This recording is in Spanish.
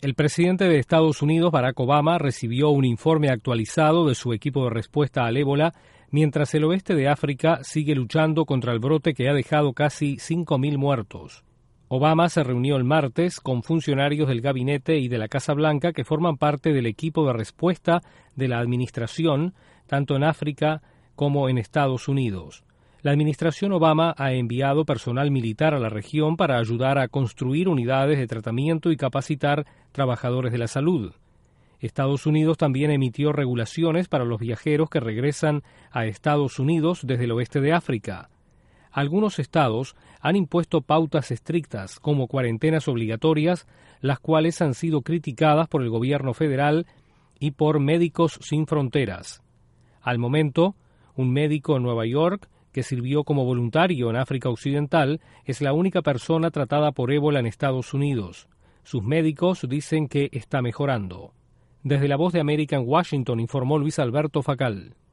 El presidente de Estados Unidos, Barack Obama, recibió un informe actualizado de su equipo de respuesta al ébola, mientras el oeste de África sigue luchando contra el brote que ha dejado casi 5.000 muertos. Obama se reunió el martes con funcionarios del gabinete y de la Casa Blanca que forman parte del equipo de respuesta de la administración, tanto en África como en Estados Unidos. La administración Obama ha enviado personal militar a la región para ayudar a construir unidades de tratamiento y capacitar trabajadores de la salud. Estados Unidos también emitió regulaciones para los viajeros que regresan a Estados Unidos desde el oeste de África. Algunos estados han impuesto pautas estrictas, como cuarentenas obligatorias, las cuales han sido criticadas por el gobierno federal y por Médicos Sin Fronteras. Al momento, un médico en Nueva York que sirvió como voluntario en África Occidental, es la única persona tratada por ébola en Estados Unidos. Sus médicos dicen que está mejorando. Desde La Voz de América en Washington informó Luis Alberto Facal.